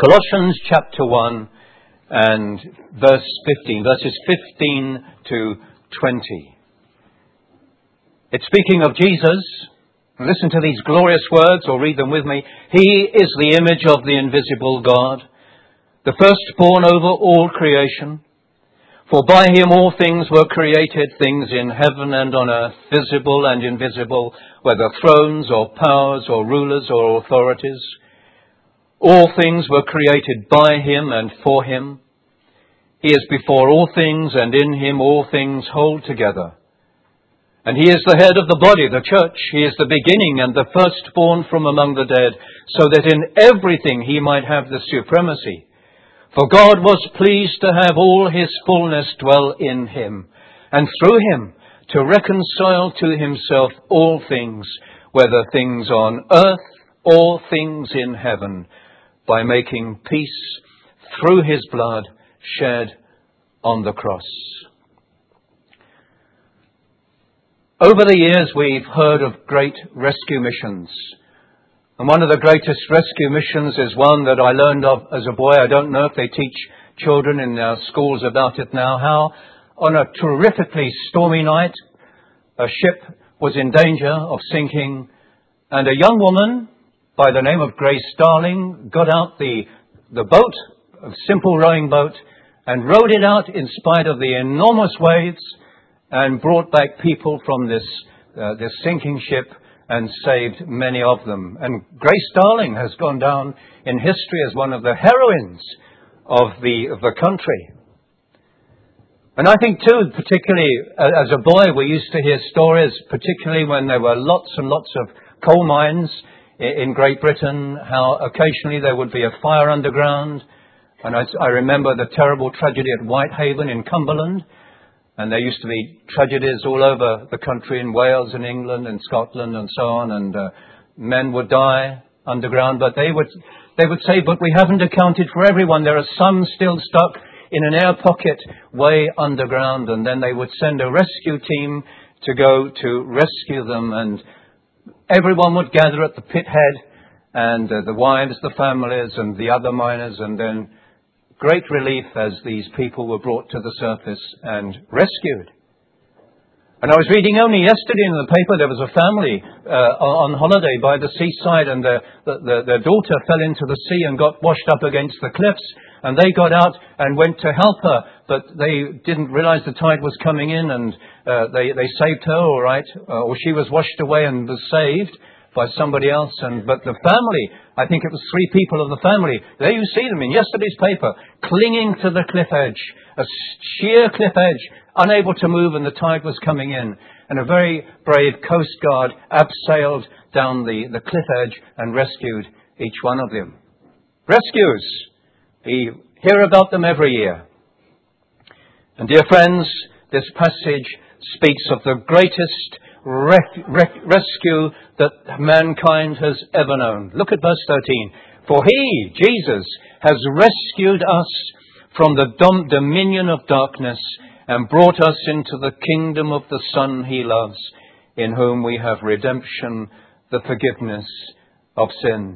Colossians chapter 1 and verses 15 to 20. It's speaking of Jesus. Listen to these glorious words, or read them with me. He is the image of the invisible God, the firstborn over all creation. For by him all things were created, things in heaven and on earth, visible and invisible, whether thrones or powers or rulers or authorities. All things were created by him and for him. He is before all things, and in him all things hold together. And he is the head of the body, the church. He is the beginning and the firstborn from among the dead, so that in everything he might have the supremacy. For God was pleased to have all his fullness dwell in him, and through him to reconcile to himself all things, whether things on earth or things in heaven, by making peace through his blood shed on the cross. Over the years, we've heard of great rescue missions. And one of the greatest rescue missions is one that I learned of as a boy. I don't know if they teach children in our schools about it now. How on a terrifically stormy night, a ship was in danger of sinking, and a young woman by the name of Grace Darling got out the boat, a simple rowing boat, and rowed it out in spite of the enormous waves, and brought back people from this sinking ship and saved many of them. And Grace Darling has gone down in history as one of the heroines of the country. And I think too, particularly as a boy, we used to hear stories, particularly when there were lots and lots of coal mines in Great Britain, how occasionally there would be a fire underground. And I remember the terrible tragedy at Whitehaven in Cumberland. And there used to be tragedies all over the country, in Wales and England and Scotland and so on. And men would die underground, but they would say, but we haven't accounted for everyone. There are some still stuck in an air pocket way underground. And then they would send a rescue team to go to rescue them. And everyone would gather at the pit head, and the wives, the families, and the other miners, and then great relief as these people were brought to the surface and rescued. And I was reading only yesterday in the paper, there was a family on holiday by the seaside, and their daughter fell into the sea and got washed up against the cliffs, and they got out and went to help her, but they didn't realize the tide was coming in, and they saved her all right, or she was washed away and was saved by somebody else. But the family, I think it was 3 people of the family, there you see them in yesterday's paper, clinging to the cliff edge, a sheer cliff edge, unable to move, and the tide was coming in. And a very brave Coast Guard abseiled down the cliff edge and rescued each one of them. Rescues! We hear about them every year. And dear friends, this passage speaks of the greatest rescue that mankind has ever known. Look at verse 13. For he, Jesus, has rescued us from the dominion of darkness and brought us into the kingdom of the Son he loves, in whom we have redemption, the forgiveness of sins.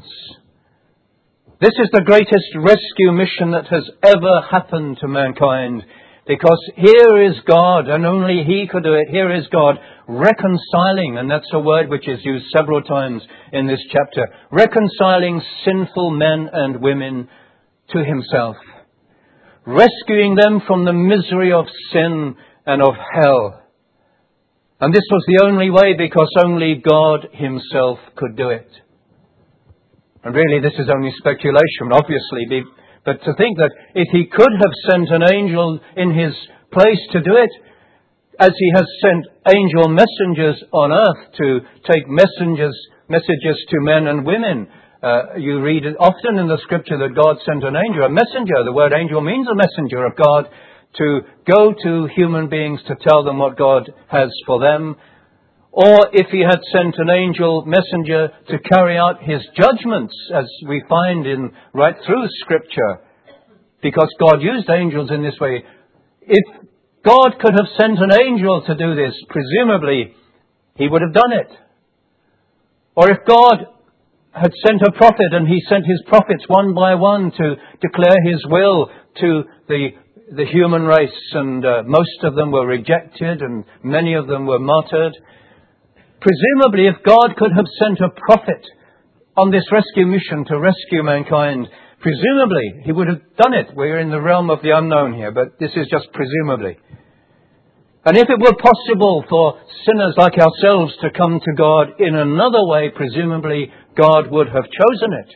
This is the greatest rescue mission that has ever happened to mankind, because here is God, and only he could do it. Here is God reconciling, and that's a word which is used several times in this chapter, reconciling sinful men and women to himself, rescuing them from the misery of sin and of hell. And this was the only way, because only God himself could do it. And really, this is only speculation, obviously, but to think that if he could have sent an angel in his place to do it, as he has sent angel messengers on earth to take messages to men and women. You read it often in the scripture that God sent an angel, a messenger. The word angel means a messenger of God, to go to human beings to tell them what God has for them. Or if he had sent an angel messenger to carry out his judgments, as we find in right through Scripture, because God used angels in this way. If God could have sent an angel to do this, presumably he would have done it. Or if God had sent a prophet, and he sent his prophets one by one to declare his will to the human race, and most of them were rejected and many of them were martyred. Presumably, if God could have sent a prophet on this rescue mission to rescue mankind, presumably he would have done it. We're in the realm of the unknown here, but this is just presumably. And if it were possible for sinners like ourselves to come to God in another way, presumably God would have chosen it.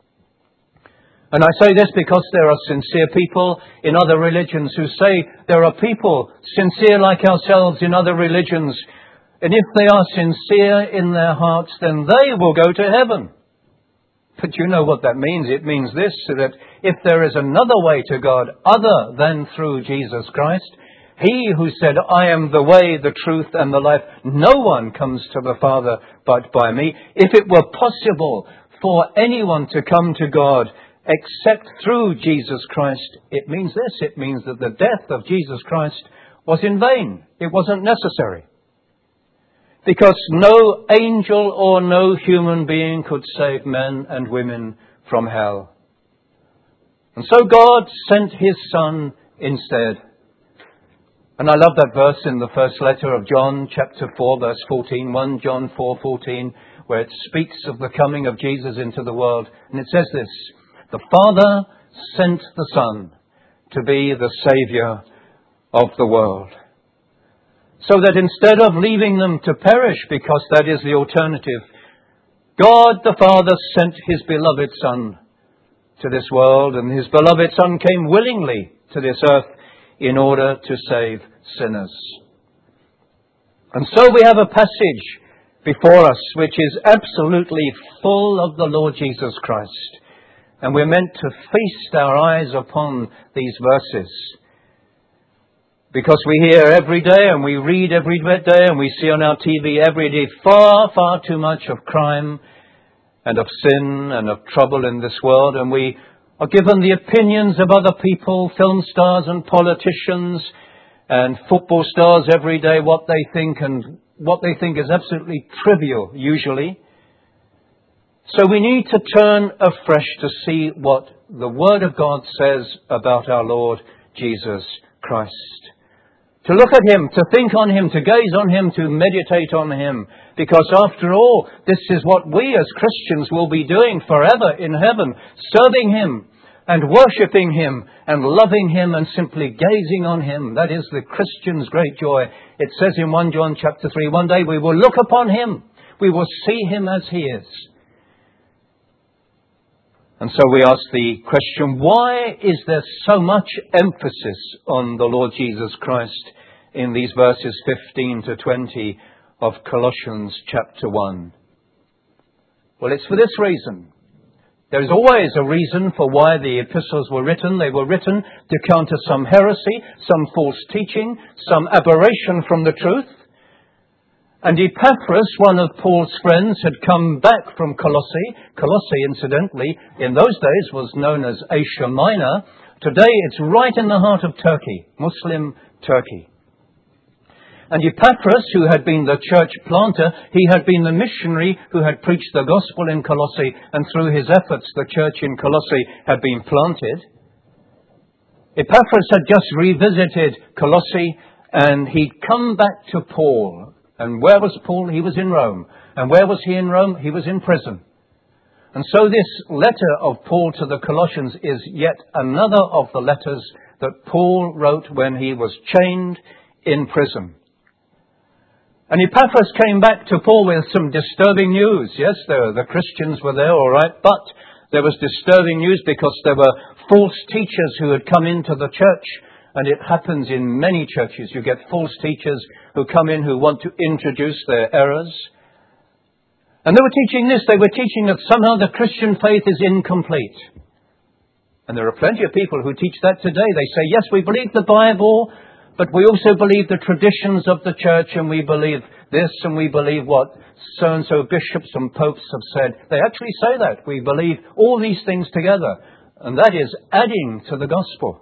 And I say this because there are sincere people in other religions who say there are people sincere like ourselves in other religions. And if they are sincere in their hearts, then they will go to heaven. But you know what that means. It means this, that if there is another way to God other than through Jesus Christ, He who said, I am the way, the truth, and the life, no one comes to the Father but by me. If it were possible for anyone to come to God except through Jesus Christ, it means this. It means that the death of Jesus Christ was in vain. It wasn't necessary. Because no angel or no human being could save men and women from hell. And so God sent His Son instead. And I love that verse in the first letter of John, chapter 4, verse 14, 1 John 4:14, where it speaks of the coming of Jesus into the world. And it says this, the Father sent the Son to be the Saviour of the world. So that instead of leaving them to perish, because that is the alternative, God the Father sent His beloved Son to this world, and His beloved Son came willingly to this earth in order to save sinners. And so we have a passage before us which is absolutely full of the Lord Jesus Christ. And we're meant to feast our eyes upon these verses. Because we hear every day and we read every day and we see on our TV every day far, far too much of crime and of sin and of trouble in this world. And we are given the opinions of other people, film stars and politicians and football stars every day, what they think, and what they think is absolutely trivial usually. So we need to turn afresh to see what the Word of God says about our Lord Jesus Christ. To look at Him, to think on Him, to gaze on Him, to meditate on Him. Because after all, this is what we as Christians will be doing forever in heaven. Serving Him and worshipping Him and loving Him and simply gazing on Him. That is the Christian's great joy. It says in 1 John chapter 3, one day we will look upon Him. We will see Him as He is. And so we ask the question, why is there so much emphasis on the Lord Jesus Christ in these verses 15 to 20 of Colossians chapter 1? Well, it's for this reason. There is always a reason for why the epistles were written. They were written to counter some heresy, some false teaching, some aberration from the truth. And Epaphras, one of Paul's friends, had come back from Colossae. Colossae, incidentally, in those days was known as Asia Minor. Today it's right in the heart of Turkey, Muslim Turkey. And Epaphras, who had been the church planter, he had been the missionary who had preached the gospel in Colossae, and through his efforts the church in Colossae had been planted. Epaphras had just revisited Colossae, and he'd come back to Paul. And where was Paul? He was in Rome. And where was he in Rome? He was in prison. And so this letter of Paul to the Colossians is yet another of the letters that Paul wrote when he was chained in prison. And Epaphras came back to Paul with some disturbing news. Yes, the Christians were there, all right, but there was disturbing news because there were false teachers who had come into the church. And it happens in many churches. You get false teachers who come in who want to introduce their errors. And they were teaching this. They were teaching that somehow the Christian faith is incomplete. And there are plenty of people who teach that today. They say, yes, we believe the Bible, but we also believe the traditions of the church, and we believe this, and we believe what so-and-so bishops and popes have said. They actually say that. We believe all these things together. And that is adding to the gospel.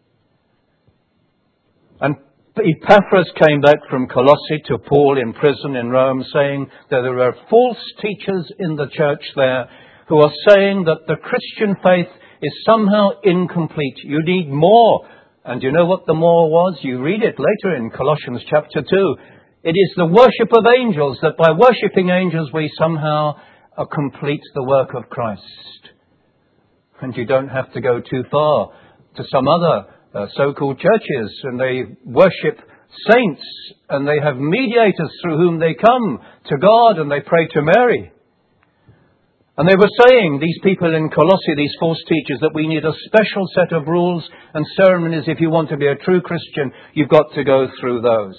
And Epaphras came back from Colossae to Paul in prison in Rome, saying that there were false teachers in the church there who are saying that the Christian faith is somehow incomplete. You need more. And you know what the more was? You read it later in Colossians chapter 2. It is the worship of angels, that by worshipping angels we somehow complete the work of Christ. And you don't have to go too far to some other so-called churches, and they worship saints, and they have mediators through whom they come to God, and they pray to Mary. And they were saying, these people in Colossae, these false teachers, that we need a special set of rules and ceremonies. If you want to be a true Christian, you've got to go through those.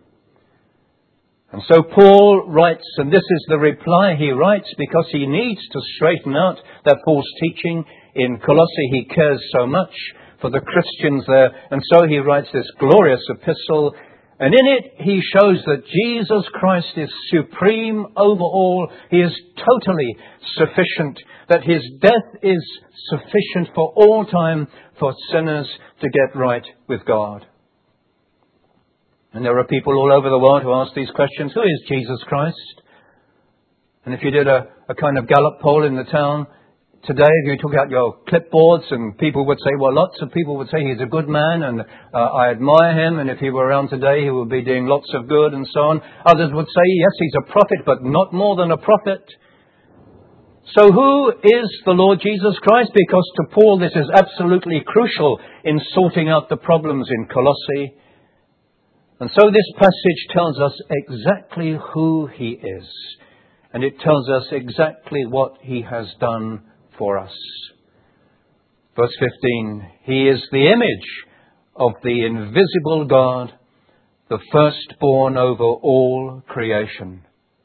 And so Paul writes, and this is the reply he writes, because he needs to straighten out that false teaching in Colossae. He cares so much for the Christians there, and so he writes this glorious epistle. And in it, he shows that Jesus Christ is supreme over all. He is totally sufficient, that his death is sufficient for all time for sinners to get right with God. And there are people all over the world who ask these questions. Who is Jesus Christ? And if you did a kind of Gallup poll in the town today, if you took out your clipboards, and people would say, well, lots of people would say he's a good man and I admire him, and if he were around today he would be doing lots of good and so on. Others would say, yes, he's a prophet, but not more than a prophet. So who is the Lord Jesus Christ? Because to Paul this is absolutely crucial in sorting out the problems in Colossae. And so this passage tells us exactly who he is. And it tells us exactly what he has done for us. Verse 15, he is the image of the invisible God, the firstborn over all creation.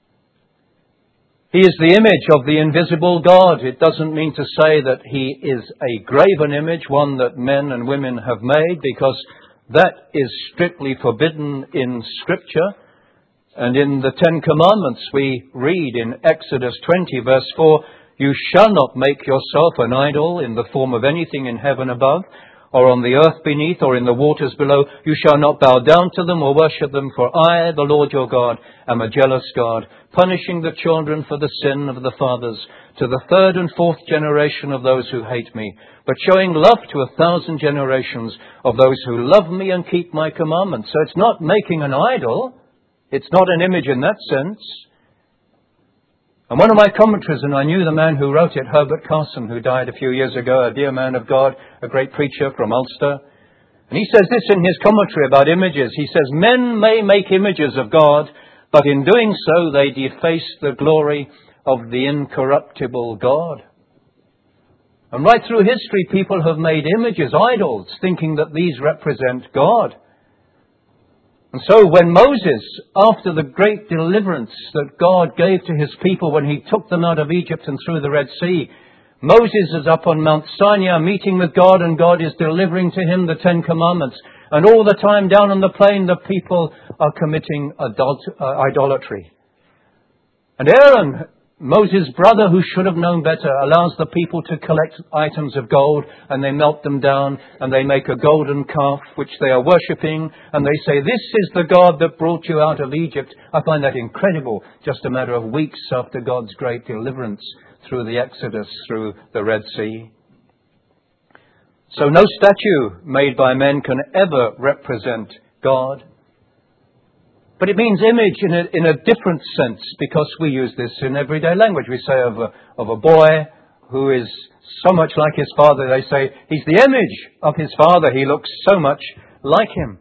He is the image of the invisible God. It doesn't mean to say that he is a graven image, one that men and women have made, because that is strictly forbidden in Scripture. And in the Ten Commandments we read in Exodus 20 verse 4, you shall not make yourself an idol in the form of anything in heaven above, or on the earth beneath, or in the waters below. You shall not bow down to them or worship them, for I, the Lord your God, am a jealous God, punishing the children for the sin of the fathers, to the third and fourth generation of those who hate me, but showing love to 1,000 generations of those who love me and keep my commandments. So it's not making an idol. It's not an image in that sense. And one of my commentaries, and I knew the man who wrote it, Herbert Carson, who died a few years ago, a dear man of God, a great preacher from Ulster. And he says this in his commentary about images. He says, men may make images of God, but in doing so they deface the glory of the incorruptible God. And right through history, people have made images, idols, thinking that these represent God. And so when Moses, after the great deliverance that God gave to his people when he took them out of Egypt and through the Red Sea, Moses is up on Mount Sinai meeting with God, and God is delivering to him the Ten Commandments. And all the time down on the plain, the people are committing idolatry. And Aaron, Moses' brother, who should have known better, allows the people to collect items of gold, and they melt them down, and they make a golden calf which they are worshipping, and they say, this is the God that brought you out of Egypt. I find that incredible, just a matter of weeks after God's great deliverance through the Exodus, through the Red Sea. So no statue made by men can ever represent God. But it means image in a different sense, because we use this in everyday language. We say of a boy who is so much like his father, they say he's the image of his father. He looks so much like him.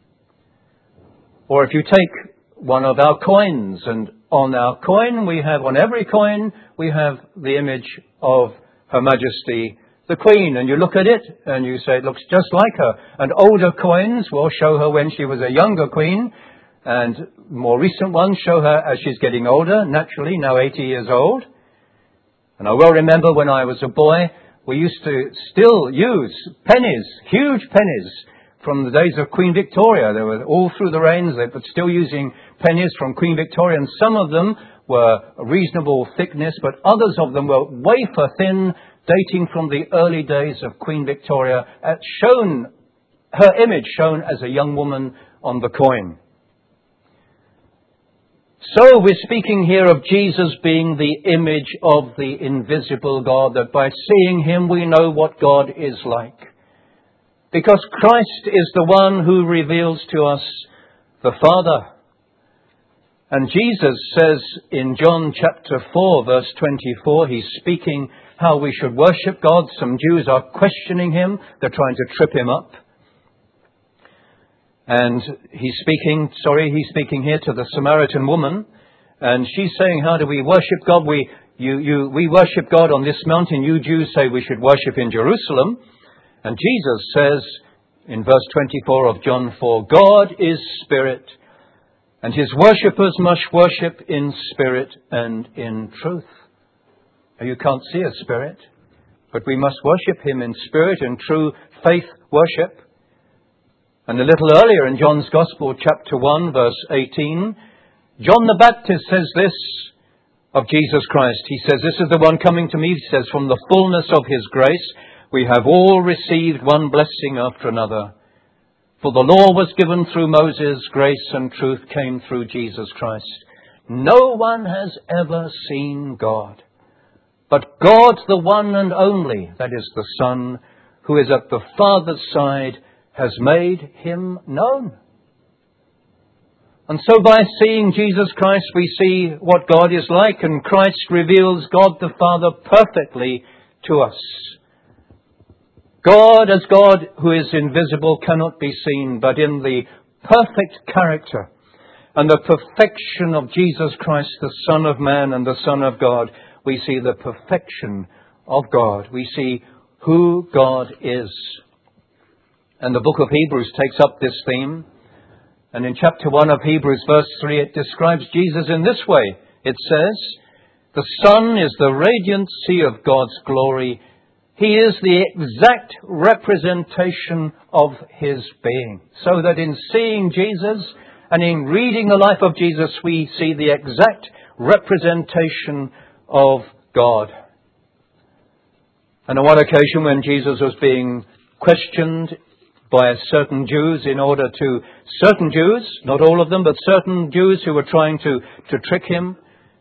Or if you take one of our coins, and on our coin on every coin we have the image of Her Majesty the Queen, and you look at it and you say it looks just like her. And older coins will show her when she was a younger queen, and more recent ones show her as she's getting older, naturally, now 80 years old. And I well remember when I was a boy, we used to still use pennies, huge pennies, from the days of Queen Victoria. They were all through the reigns, they were still using pennies from Queen Victoria, and some of them were a reasonable thickness, but others of them were wafer thin, dating from the early days of Queen Victoria, her image shown as a young woman on the coin. So we're speaking here of Jesus being the image of the invisible God, that by seeing him we know what God is like. Because Christ is the one who reveals to us the Father. And Jesus says in John chapter 4 verse 24, he's speaking how we should worship God. Some Jews are questioning him. They're trying to trip him up. And he's speaking here to the Samaritan woman. And she's saying, how do we worship God? We worship God on this mountain. You Jews say we should worship in Jerusalem. And Jesus says in verse 24 of John 4, God is spirit, and his worshippers must worship in spirit and in truth. Now, you can't see a spirit, but we must worship him in spirit and true faith worship. And a little earlier in John's Gospel, chapter 1, verse 18, John the Baptist says this of Jesus Christ. He says, this is the one coming to me, he says, from the fullness of his grace, we have all received one blessing after another. For the law was given through Moses, grace and truth came through Jesus Christ. No one has ever seen God, but God, the one and only, that is the Son, who is at the Father's side, has made him known. And so by seeing Jesus Christ, we see what God is like, and Christ reveals God the Father perfectly to us. God, as God who is invisible, cannot be seen, but in the perfect character and the perfection of Jesus Christ, the Son of Man and the Son of God, we see the perfection of God. We see who God is. And the book of Hebrews takes up this theme. And in chapter 1 of Hebrews, verse 3, it describes Jesus in this way. It says, the Son is the radiancy of God's glory. He is the exact representation of his being. So that in seeing Jesus and in reading the life of Jesus, we see the exact representation of God. And on one occasion when Jesus was being questioned by certain Jews certain Jews, not all of them, but certain Jews who were trying to trick him,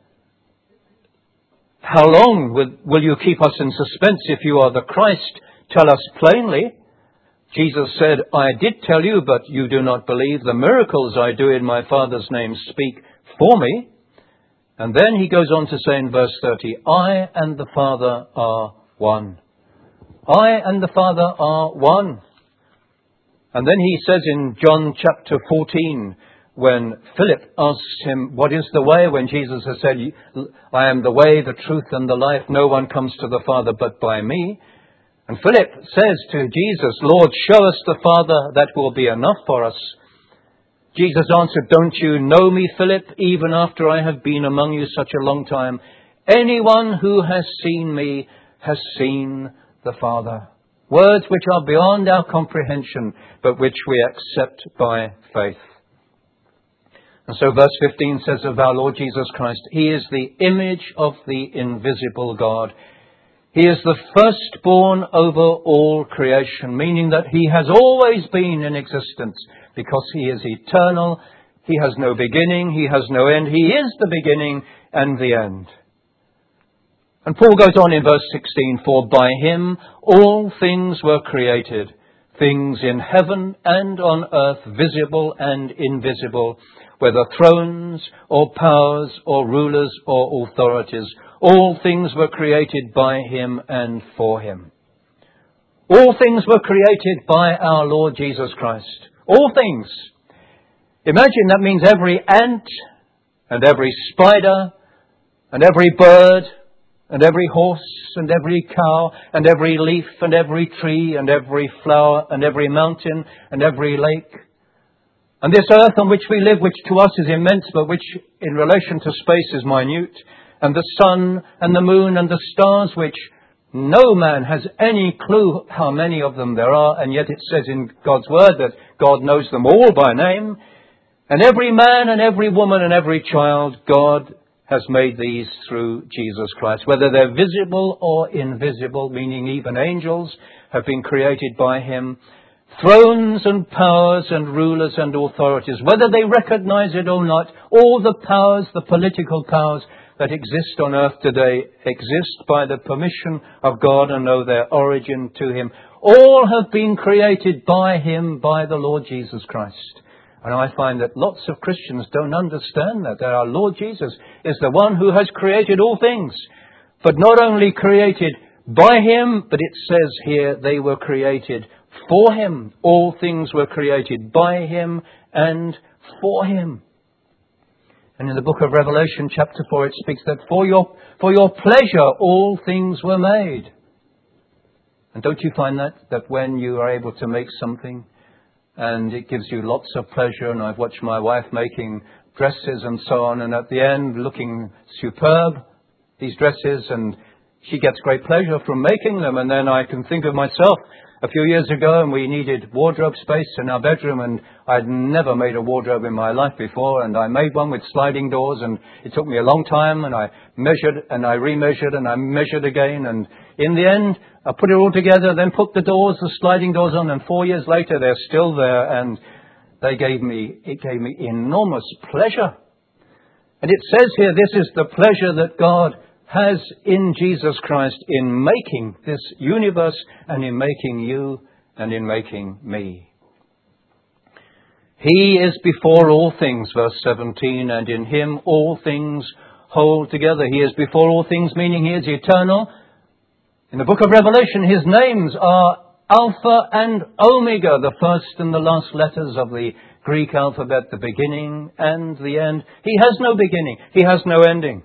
how long will you keep us in suspense? If you are the Christ, tell us plainly. Jesus said, I did tell you, but you do not believe. The miracles I do in my Father's name speak for me. And then he goes on to say in verse 30, I and the Father are one. I and the Father are one. And then he says in John chapter 14, when Philip asks him, what is the way? When Jesus has said, I am the way, the truth and the life. No one comes to the Father but by me. And Philip says to Jesus, Lord, show us the Father. That will be enough for us. Jesus answered, don't you know me, Philip, even after I have been among you such a long time? Anyone who has seen me has seen the Father. Words which are beyond our comprehension, but which we accept by faith. And so verse 15 says of our Lord Jesus Christ, he is the image of the invisible God. He is the firstborn over all creation, meaning that he has always been in existence because he is eternal. He has no beginning. He has no end. He is the beginning and the end. And Paul goes on in verse 16, for by him all things were created, things in heaven and on earth, visible and invisible, whether thrones or powers or rulers or authorities. All things were created by him and for him. All things were created by our Lord Jesus Christ. All things. Imagine that means every ant and every spider and every bird and every horse and every cow and every leaf and every tree and every flower and every mountain and every lake. And this earth on which we live, which to us is immense, but which in relation to space is minute, and the sun and the moon and the stars, which no man has any clue how many of them there are, and yet it says in God's word that God knows them all by name. And every man and every woman and every child, God has made these through Jesus Christ. Whether they're visible or invisible, meaning even angels have been created by him. thrones and powers and rulers and authorities, whether they recognize it or not, all the powers, the political powers that exist on earth today, exist by the permission of God and owe their origin to Him. All have been created by Him, by the Lord Jesus Christ. And I find that lots of Christians don't understand that our Lord Jesus is the one who has created all things. But not only created by Him, but it says here they were created for Him. All things were created by Him and for Him. And in the book of Revelation chapter 4 it speaks that for your pleasure all things were made. And don't you find that when you are able to make something and it gives you lots of pleasure, and I've watched my wife making dresses and so on, and at the end looking superb, these dresses, and she gets great pleasure from making them. And then I can think of myself a few years ago, and we needed wardrobe space in our bedroom, and I'd never made a wardrobe in my life before, and I made one with sliding doors, and it took me a long time, and I measured and I remeasured and I measured again, and in the end I put it all together, then put the sliding doors on, and 4 years later they're still there, and it gave me enormous pleasure. And it says here, this is the pleasure that God has in Jesus Christ in making this universe and in making you and in making me. He is before all things, verse 17, and in Him all things hold together. He is before all things, meaning He is eternal. In the book of Revelation, His names are Alpha and Omega, the first and the last letters of the Greek alphabet, the beginning and the end. He has no beginning. He has no ending.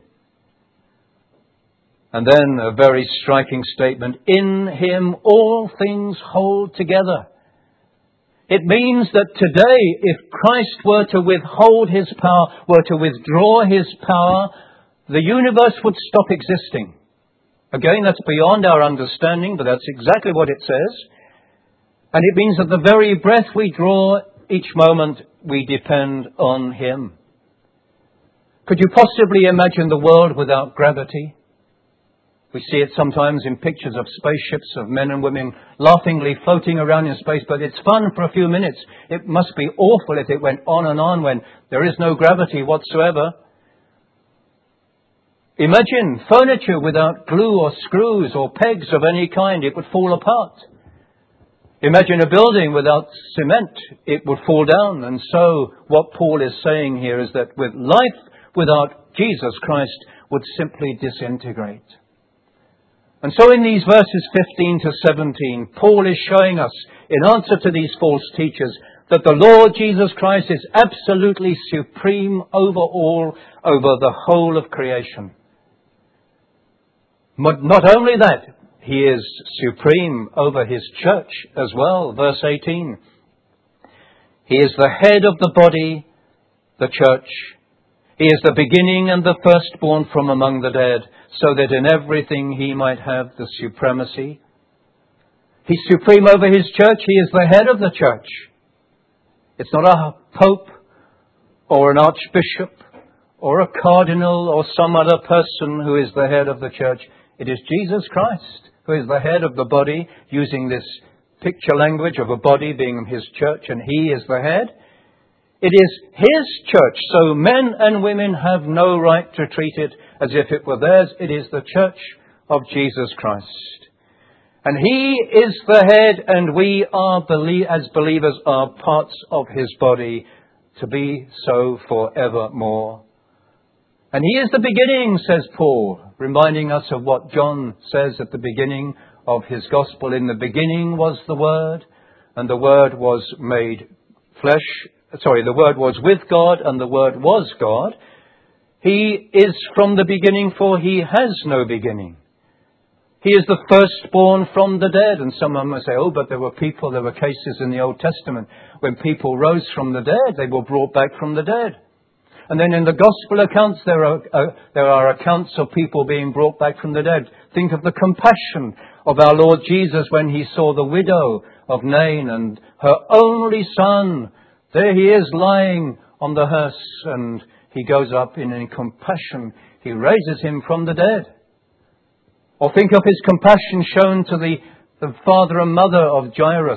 And then a very striking statement, in Him all things hold together. It means that today, if Christ were to withhold His power, were to withdraw His power, the universe would stop existing. Again, that's beyond our understanding, but that's exactly what it says. And it means that the very breath we draw, each moment we depend on Him. Could you possibly imagine the world without gravity? We see it sometimes in pictures of spaceships of men and women laughingly floating around in space, but it's fun for a few minutes. It must be awful if it went on and on when there is no gravity whatsoever. Imagine furniture without glue or screws or pegs of any kind. It would fall apart. Imagine a building without cement. It would fall down. And so what Paul is saying here is that with life without Jesus Christ would simply disintegrate. And so in these verses 15 to 17, Paul is showing us, in answer to these false teachers, that the Lord Jesus Christ is absolutely supreme over all, over the whole of creation. But not only that, He is supreme over His church as well. Verse 18. He is the head of the body, the church. He is the beginning and the firstborn from among the dead, so that in everything He might have the supremacy. He's supreme over His church. He is the head of the church. It's not a pope or an archbishop or a cardinal or some other person who is the head of the church. It is Jesus Christ who is the head of the body, using this picture language of a body being His church, and He is the head. It is His church, so men and women have no right to treat it as if it were theirs. It is the church of Jesus Christ. And He is the head, and we are, as believers, are parts of His body, to be so forevermore. And He is the beginning, says Paul, reminding us of what John says at the beginning of his gospel. In the beginning was the Word, and the Word was made flesh. The Word was with God, and the Word was God. He is from the beginning, for He has no beginning. He is the firstborn from the dead. And some might say, but there were cases in the Old Testament when people rose from the dead. They were brought back from the dead. And then in the gospel accounts, there are accounts of people being brought back from the dead. Think of the compassion of our Lord Jesus when He saw the widow of Nain and her only son. There he is lying on the hearse, and He goes up in compassion. He raises him from the dead. Or think of His compassion shown to the father and mother of Jairus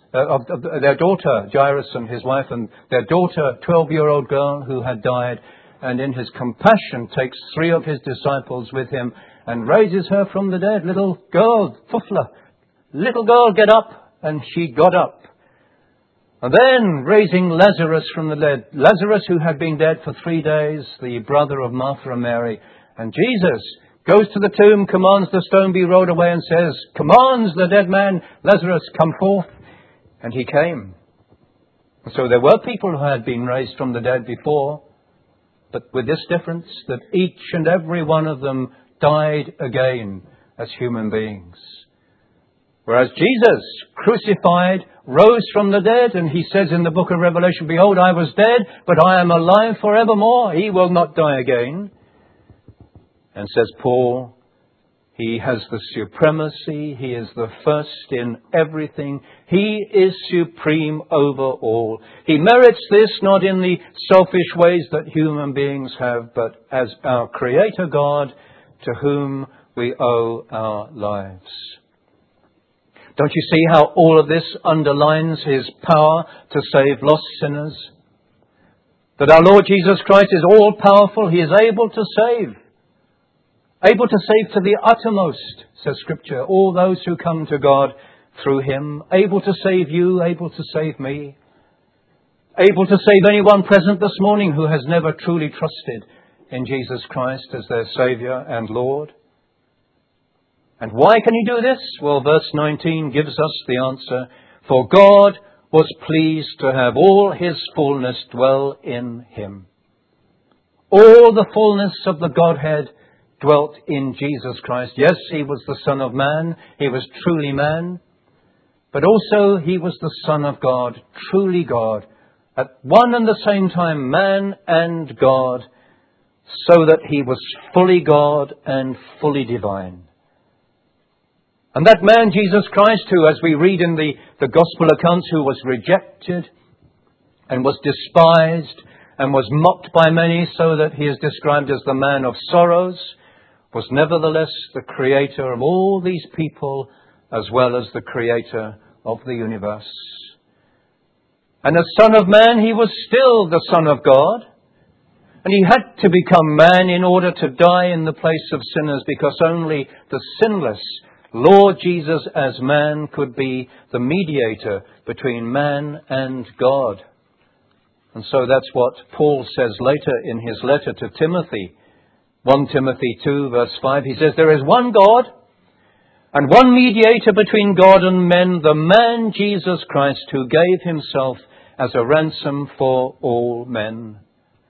their daughter, Jairus and his wife, and their daughter, 12-year-old girl who had died, and in his compassion takes 3 of his disciples with him and raises her from the dead. Little girl, Fufla, little girl, get up. And she got up. And then raising Lazarus from the dead, Lazarus who had been dead for 3 days, the brother of Martha and Mary. And Jesus goes to the tomb, commands the stone be rolled away, and says, commands the dead man, Lazarus, come forth. And he came. So there were people who had been raised from the dead before, but with this difference, that each and every one of them died again as human beings. Whereas Jesus, crucified, rose from the dead, and he says in the book of Revelation, behold, I was dead, but I am alive forevermore. He will not die again. And says Paul, he has the supremacy. He is the first in everything. He is supreme over all. He merits this not in the selfish ways that human beings have, but as our Creator God to whom we owe our lives. Don't you see how all of this underlines his power to save lost sinners? That our Lord Jesus Christ is all powerful. He is able to save. Able to save to the uttermost, says Scripture, all those who come to God through him. Able to save you, able to save me. Able to save anyone present this morning who has never truly trusted in Jesus Christ as their Saviour and Lord. And why can he do this? Well, verse 19 gives us the answer. For God was pleased to have all his fullness dwell in him. All the fullness of the Godhead dwelt in Jesus Christ. Yes, he was the Son of Man. He was truly man. But also he was the Son of God, truly God. At one and the same time, man and God, so that he was fully God and fully divine. And that man, Jesus Christ, who, as we read in the Gospel accounts, who was rejected and was despised and was mocked by many, so that he is described as the man of sorrows, was nevertheless the creator of all these people, as well as the creator of the universe. And as Son of Man, he was still the Son of God. And he had to become man in order to die in the place of sinners, because only the sinless Lord Jesus as man could be the mediator between man and God. And so that's what Paul says later in his letter to Timothy. 1 Timothy 2 verse 5, he says, there is one God and one mediator between God and men, the man Jesus Christ, who gave himself as a ransom for all men.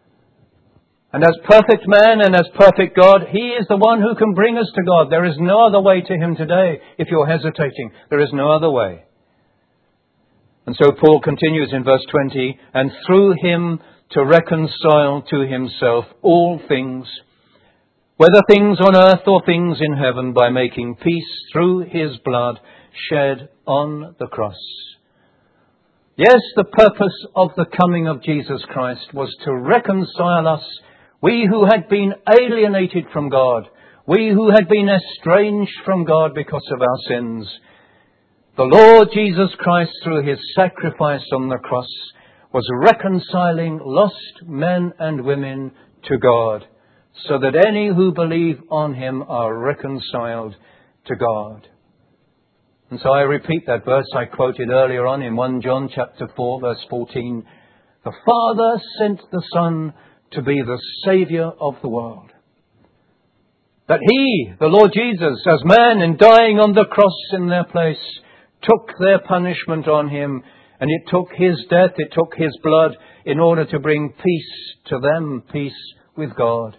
And as perfect man and as perfect God, he is the one who can bring us to God. There is no other way to him today. If you're hesitating, there is no other way. And so Paul continues in verse 20, and through him to reconcile to himself all things, whether things on earth or things in heaven, by making peace through his blood shed on the cross. Yes, the purpose of the coming of Jesus Christ was to reconcile us, we who had been alienated from God, we who had been estranged from God because of our sins. The Lord Jesus Christ, through his sacrifice on the cross, was reconciling lost men and women to God, so that any who believe on him are reconciled to God. And so I repeat that verse I quoted earlier on in 1 John chapter 4 verse 14. The Father sent the Son to be the Saviour of the world. That he, the Lord Jesus, as man and dying on the cross in their place, took their punishment on him, and it took his death, it took his blood, in order to bring peace to them, peace with God.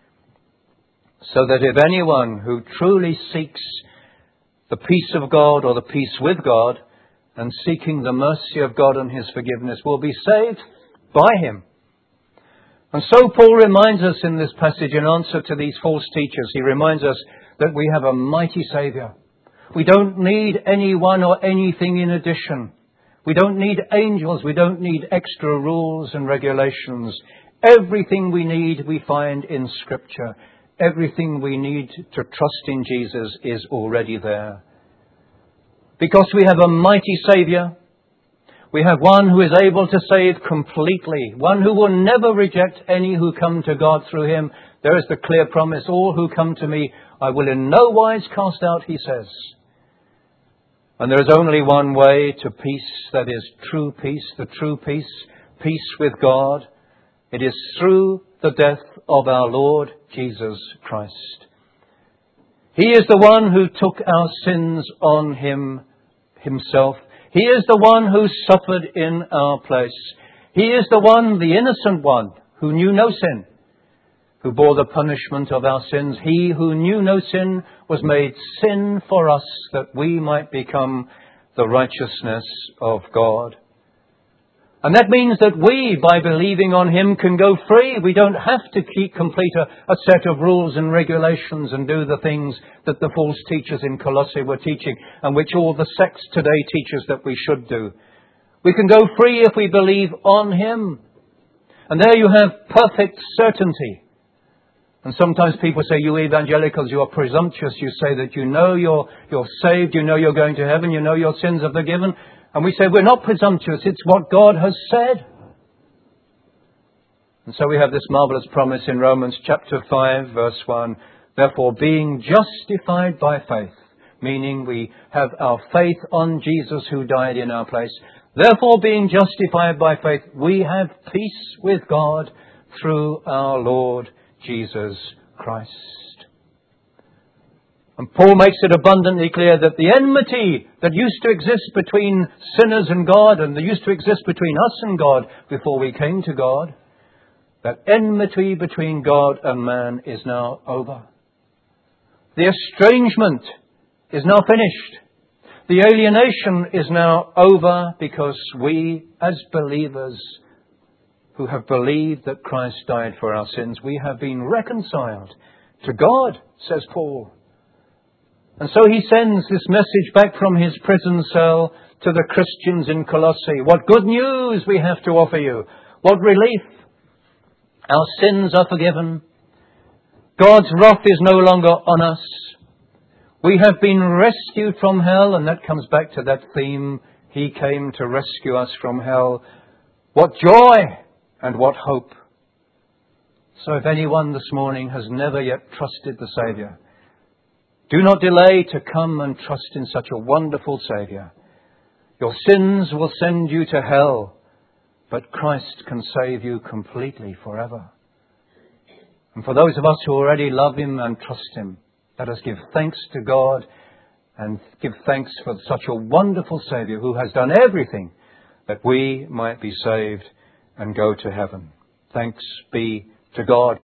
So that if anyone who truly seeks the peace of God or the peace with God, and seeking the mercy of God and his forgiveness, will be saved by him. And so Paul reminds us in this passage, in answer to these false teachers, he reminds us that we have a mighty Saviour. We don't need anyone or anything in addition. We don't need angels. We don't need extra rules and regulations. Everything we need we find in Scripture. Everything we need to trust in Jesus is already there. Because we have a mighty Saviour, We have one who is able to save completely, one who will never reject any who come to God through him. There is the clear promise, all who come to me, I will in no wise cast out, he says. And there is only one way to peace, that is true peace, the true peace, peace with God. It is through the death of our Lord Jesus Christ. He is the one who took our sins on himself. He is the one who suffered in our place. He is the one, the innocent one, who knew no sin, who bore the punishment of our sins. He who knew no sin was made sin for us, that we might become the righteousness of God. And that means that we, by believing on him, can go free. We don't have to complete a set of rules and regulations and do the things that the false teachers in Colossae were teaching, and which all the sects today teach us that we should do. We can go free if we believe on him. And there you have perfect certainty. And sometimes people say, you evangelicals, you are presumptuous. You say that you know you're saved, you know you're going to heaven, you know your sins are forgiven. And we say, we're not presumptuous, it's what God has said. And so we have this marvelous promise in Romans chapter 5, verse 1. Therefore, being justified by faith, meaning we have our faith on Jesus who died in our place. Therefore, being justified by faith, we have peace with God through our Lord Jesus Christ. And Paul makes it abundantly clear that the enmity that used to exist between sinners and God, and that used to exist between us and God before we came to God, that enmity between God and man is now over. The estrangement is now finished. The alienation is now over, because we, as believers who have believed that Christ died for our sins, we have been reconciled to God, says Paul. And so he sends this message back from his prison cell to the Christians in Colossae. What good news we have to offer you. What relief. Our sins are forgiven. God's wrath is no longer on us. We have been rescued from hell, and that comes back to that theme. He came to rescue us from hell. What joy and what hope. So if anyone this morning has never yet trusted the Saviour, do not delay to come and trust in such a wonderful Saviour. Your sins will send you to hell, but Christ can save you completely forever. And for those of us who already love him and trust him, let us give thanks to God and give thanks for such a wonderful Saviour who has done everything that we might be saved and go to heaven. Thanks be to God.